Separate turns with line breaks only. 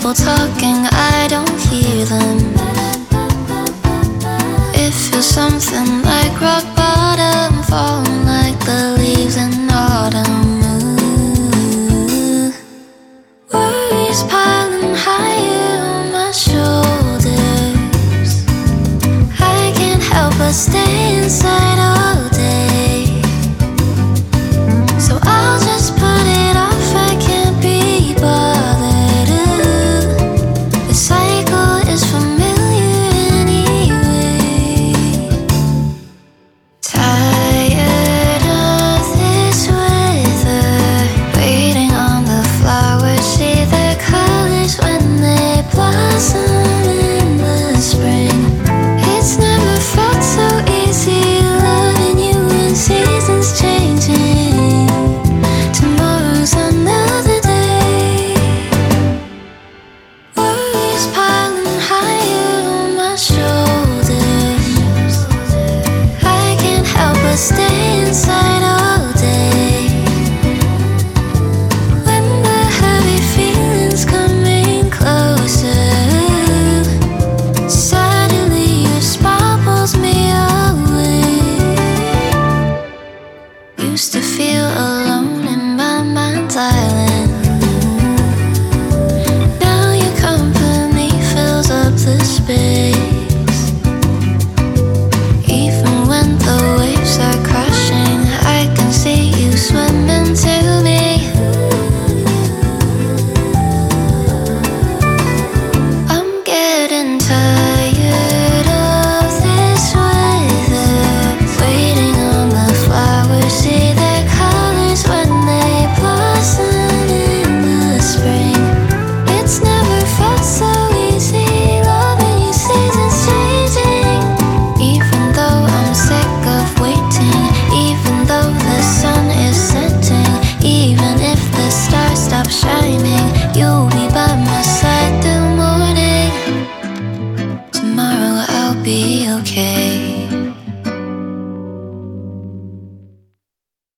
people talking, I don't hear them. It feels something like rock bottom, falling like the leaves in autumn. Ooh. Worries piling higher on my shoulders. I can't help but stay inside of